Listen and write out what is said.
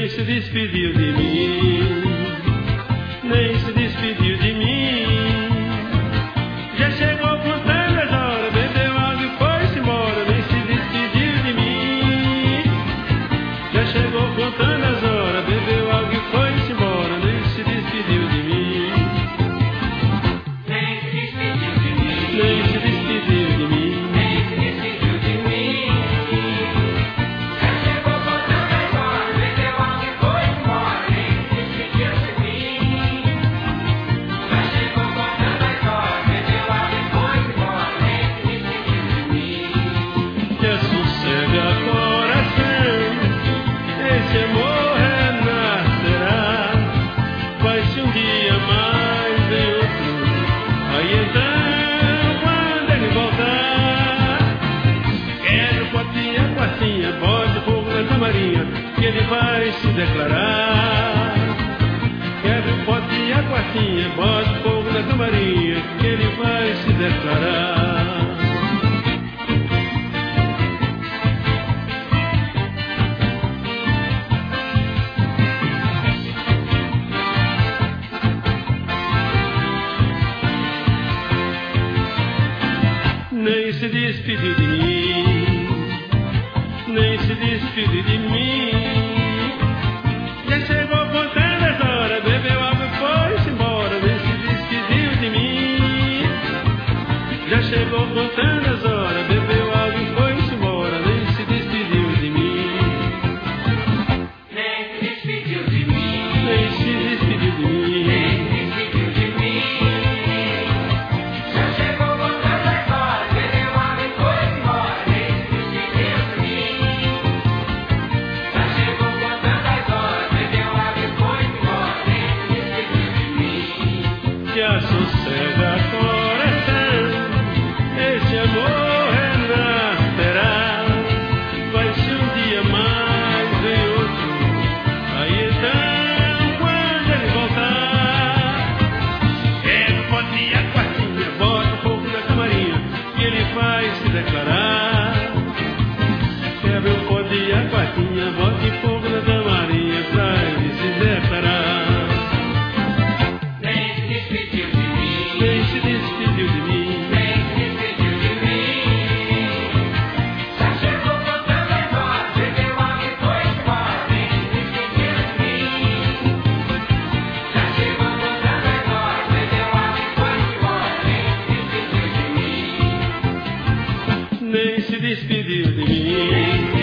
nem se despediu de mim, nem se despediu de mim. Já chegou contando as horas, bebeu água e foi-se embora, nem se despediu de mim. Já chegou contando as horas, bebeu água e foi-se embora, nem se despediu de mim. Nem se despediu de mim, nem se despediu de mim. Que ele vai se declarar. Quebre o pote e a quartinha, bote fogo na camarinha, que ele vai se declarar. Nem se despediu de mim, nem se despediu de mim. Já chegou contando as horas, bebeu água e foi-se embora, nem se despediu de mim. Já chegou contando as horas, bebeu água e foi-se embora, nem se despediu de mim. Nem se despediu de mim, nem se despediu de mim, nem se despediu de mim. Já chegou contando as horas, bebeu água e foi-se embora, nem se despediu de mim. Já chegou contando as horas, bebeu água e foi-se embora, nem se despediu de mim. Já sossega coração, esse amor renascerá. Vai ser um dia mais e outro, aí então quando ele voltar, ele pode ir a quartinha, bota fogo na camarinha, que ele vai se declarar. Quebra o pote e a quartinha, bote fogo na camarinha pra ele se declarar. Nem se despediu de mim, nem se despediu de mim, nem se despediu de mim. Já chegou contando as horas, bebeu água e foi embora, nem se despediu de mim. Já chegou contando as horas, bebeu água e foi embora, nem se despediu de mim. Nem se despediu de mim.